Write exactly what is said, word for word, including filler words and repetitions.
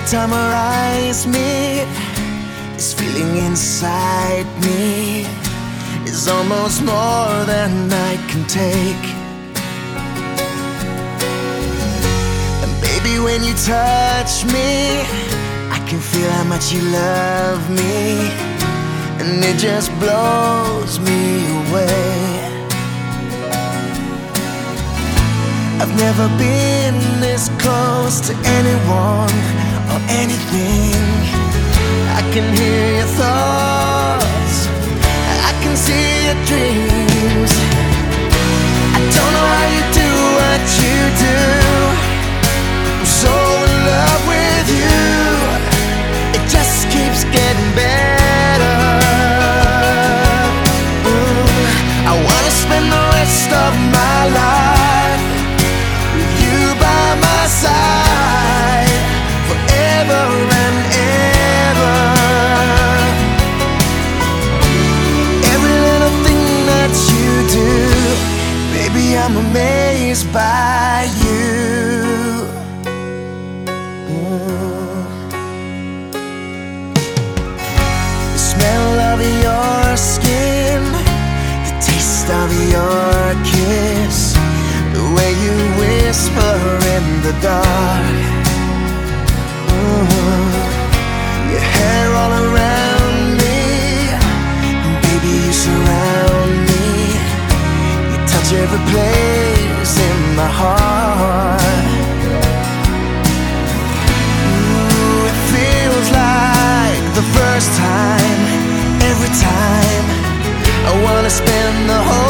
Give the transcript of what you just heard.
time our eyes meet, this feeling inside me is almost more than I can take. And baby, when you touch me, I can feel how much you love me, and it just blows me away. I've never been this close to anyone or anything. I can hear your thoughts, I can see your dreams. I don't know how you do what you do. I'm so in love with you. It just keeps getting better. Ooh, I wanna spend the rest of my life with you by my side, forever and ever. Every little thing that you do, baby, I'm amazed by you. Mm. The smell of your skin, the taste of your kiss, the way you whisper in the dark. Ooh, your hair all around me, and baby, you surround me. You touch every place in my heart. Ooh, it feels like the first time. Every time I wanna spend the whole